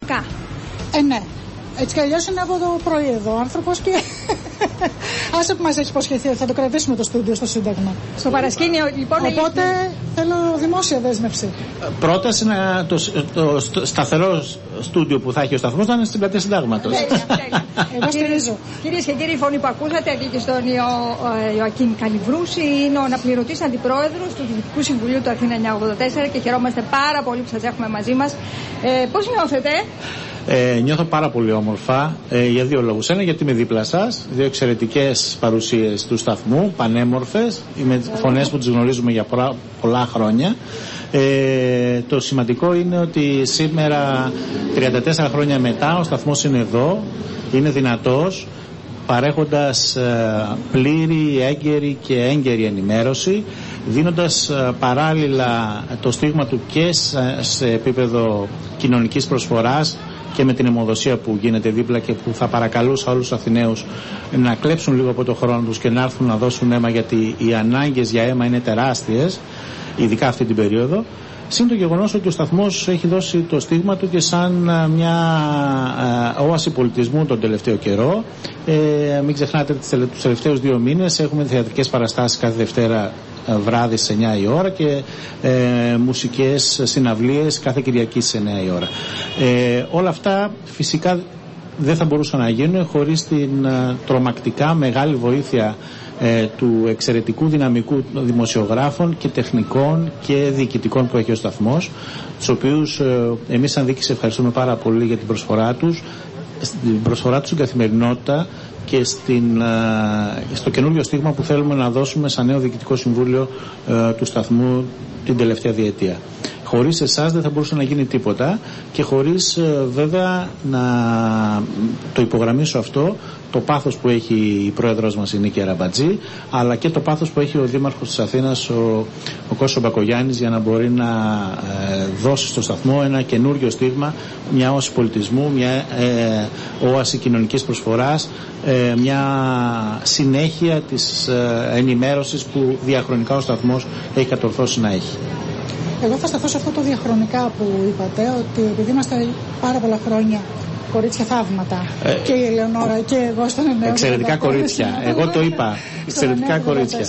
κανονικά. Ναι. Έτσι κι αλλιώς είναι από το πρωί εδώ ο άνθρωπος και άσε που μας έχει υποσχεθεί ότι θα το κρατήσουμε το στούντιο στο Σύνταγμα. Στο παρασκήνιο λοιπόν. Οπότε θέλω δημόσια δέσμευση. Πρόταση είναι το σταθερό στούντιο που θα έχει ο σταθμός να είναι στην πλατεία Συντάγματος. Εγώ στηρίζω. Κυρίες και κύριοι, η φωνή που ακούσατε αγγείλει στον Ιωακίμ Καλιβρούση, είναι ο αναπληρωτής αντιπρόεδρος του Διοικητικού Συμβουλίου του Αθήνα 984 και χαιρόμαστε πάρα πολύ που σας έχουμε μαζί μας. Πώς νιώθετε? Νιώθω πάρα πολύ όμορφα για δύο λόγους. Ένα, γιατί είμαι δίπλα σας, δύο εξαιρετικές παρουσίες του σταθμού, πανέμορφες, με φωνές που τις γνωρίζουμε για πολλά χρόνια. Το σημαντικό είναι ότι σήμερα, 34 χρόνια μετά, ο σταθμός είναι εδώ, είναι δυνατός, παρέχοντας πλήρη, έγκαιρη και έγκαιρη ενημέρωση, δίνοντας παράλληλα το στίγμα του και σε επίπεδο κοινωνικής προσφοράς και με την αιμοδοσία που γίνεται δίπλα και που θα παρακαλούσα όλους τους Αθηναίους να κλέψουν λίγο από το χρόνο τους και να έρθουν να δώσουν αίμα, γιατί οι ανάγκες για αίμα είναι τεράστιες, ειδικά αυτή την περίοδο. Συν το γεγονός ότι ο σταθμός έχει δώσει το στίγμα του και σαν μια όαση πολιτισμού τον τελευταίο καιρό. Μην ξεχνάτε τους τελευταίους 2 μήνες έχουμε θεατρικές παραστάσεις κάθε Δευτέρα βράδυ στις 9 η ώρα και μουσικές συναυλίες κάθε Κυριακή στις 9 η ώρα. Όλα αυτά φυσικά δεν θα μπορούσαν να γίνουν χωρίς την τρομακτικά μεγάλη βοήθεια του εξαιρετικού δυναμικού δημοσιογράφων και τεχνικών και διοικητικών που έχει ο σταθμός, τους οποίους εμείς σαν διοίκηση ευχαριστούμε πάρα πολύ για την προσφορά τους στην καθημερινότητα και στο καινούριο στίγμα που θέλουμε να δώσουμε σαν νέο διοικητικό συμβούλιο του σταθμού την τελευταία διετία. Χωρίς εσάς δεν θα μπορούσε να γίνει τίποτα και χωρίς βέβαια να το υπογραμμίσω αυτό, το πάθος που έχει η πρόεδρος μας η Νίκη Αραμπατζή, αλλά και το πάθος που έχει ο Δήμαρχος της Αθήνας ο Κώστας Μπακογιάννης, για να μπορεί να δώσει στο σταθμό ένα καινούριο στίγμα, μια όαση πολιτισμού, μια όαση κοινωνικής προσφοράς, μια συνέχεια της ενημέρωσης που διαχρονικά ο σταθμός έχει κατορθώσει να έχει. Εγώ θα σταθώ σε αυτό το διαχρονικά που είπατε, ότι επειδή είμαστε πάρα πολλά χρόνια κορίτσια θαύματα, και η Ελεονόρα και εγώ στον 984. Εξαιρετικά κορίτσια. Εγώ το είπα. Εξαιρετικά κορίτσια.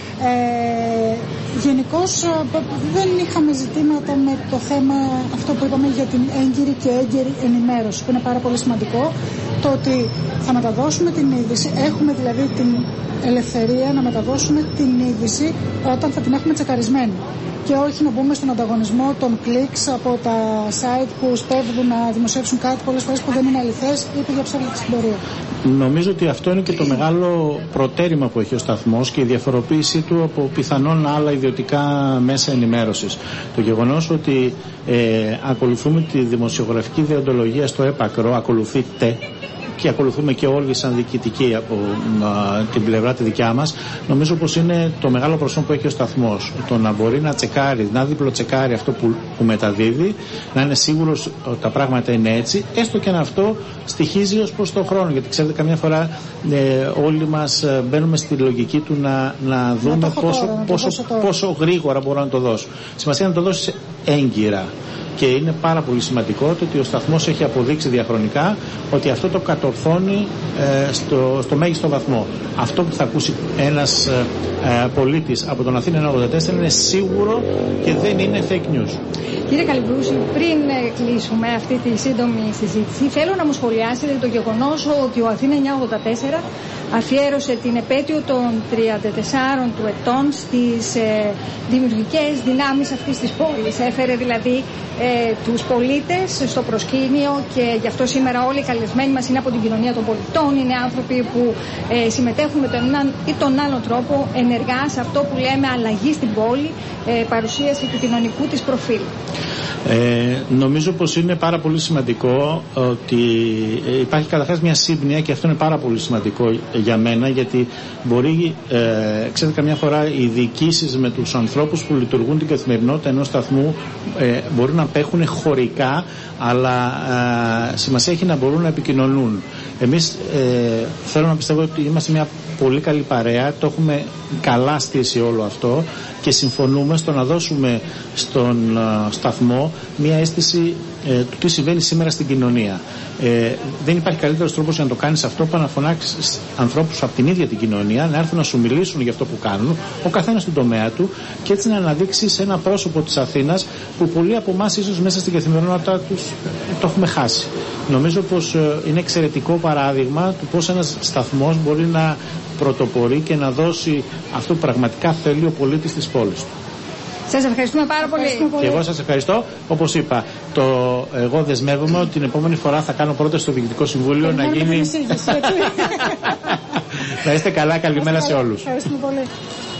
Γενικώς δεν είχαμε ζητήματα με το θέμα αυτό που είπαμε για την έγκυρη και έγκαιρη ενημέρωση, που είναι πάρα πολύ σημαντικό. Το ότι θα μεταδώσουμε την είδηση, έχουμε δηλαδή την ελευθερία να μεταδώσουμε την είδηση όταν θα την έχουμε τσεκαρισμένη. Και όχι να μπούμε στον ανταγωνισμό των κλικς από τα site που σπέβδουν να δημοσιεύσουν κάτι πολλές φορές που δεν είναι αληθές ή που διαψεύδεται στην πορεία. Νομίζω ότι αυτό είναι και το μεγάλο προτέρημα που έχει ο σταθμός και η διαφοροποίησή του από πιθανόν άλλα ιδιωτικά μέσα ενημέρωσης. Το γεγονός ότι ακολουθούμε τη δημοσιογραφική δεοντολογία στο έπακρο, ακολουθείτε και ακολουθούμε και όλοι σαν διοικητικοί από την πλευρά τη δικιά μας, νομίζω πως είναι το μεγάλο προσόν που έχει ο σταθμός. Το να μπορεί να τσεκάρει, να διπλοτσεκάρει αυτό που μεταδίδει, να είναι σίγουρος ότι τα πράγματα είναι έτσι, έστω και αν αυτό στοιχίζει ως προς τον χρόνο. Γιατί ξέρετε, καμιά φορά όλοι μας μπαίνουμε στη λογική του να δούμε πόσο γρήγορα μπορώ να το δώσω. Σημασία να το δώσει έγκυρα. Και είναι πάρα πολύ σημαντικό το ότι ο σταθμός έχει αποδείξει διαχρονικά ότι αυτό το κατορθώνει στο μέγιστο βαθμό. Αυτό που θα ακούσει ένας πολίτης από τον Αθήνα 984 είναι σίγουρο και δεν είναι fake news. Κύριε Καλιβρούση, πριν κλείσουμε αυτή τη σύντομη συζήτηση, θέλω να μου σχολιάσετε το γεγονός ότι ο Αθήνα 984 αφιέρωσε την επέτειο των 34 του ετών στις δημιουργικές δυνάμεις αυτής της πόλης. Έφερε δηλαδή τους πολίτες στο προσκήνιο και γι' αυτό σήμερα όλοι οι καλεσμένοι μας είναι από την κοινωνία των πολιτών, είναι άνθρωποι που συμμετέχουν με τον έναν ή τον άλλο τρόπο ενεργά σε αυτό που λέμε αλλαγή στην πόλη, παρουσίαση του κοινωνικού της προφίλ. Νομίζω πως είναι πάρα πολύ σημαντικό ότι υπάρχει καταρχάς μια σύμπνοια και αυτό είναι πάρα πολύ σημαντικό για μένα, γιατί μπορεί, ξέρετε, καμιά φορά οι διοικήσεις με τους ανθρώπους που λειτουργούν την καθημερινότητα ενός σταθμού μπορεί να απέχουν χωρικά, αλλά σημασία έχει να μπορούν να επικοινωνούν. Εμείς θέλω να πιστεύω ότι είμαστε μια πολύ καλή παρέα, το έχουμε καλά στήσει όλο αυτό και συμφωνούμε στο να δώσουμε στον σταθμό μια αίσθηση του τι συμβαίνει σήμερα στην κοινωνία. Δεν υπάρχει καλύτερος τρόπος για να το κάνεις αυτό που να φωνάξεις ανθρώπους από την ίδια την κοινωνία να έρθουν να σου μιλήσουν για αυτό που κάνουν, ο καθένας στον τομέα του, και έτσι να αναδείξεις ένα πρόσωπο της Αθήνας που πολλοί από εμάς ίσως μέσα στην καθημερινότητά τους το έχουμε χάσει. Νομίζω πως είναι εξαιρετικό παράδειγμα του πώς ένας σταθμός μπορεί να πρωτοπορεί και να δώσει αυτό που πραγματικά θέλει ο πολίτης της πόλης του. Σας ευχαριστούμε πάρα πολύ. Και εγώ σας ευχαριστώ. Όπως είπα, εγώ δεσμεύομαι ότι την επόμενη φορά θα κάνω πρόταση στο Διοικητικό Συμβούλιο να γίνει. Να είστε καλά, καλημέρα σε όλους. Ευχαριστούμε πολύ.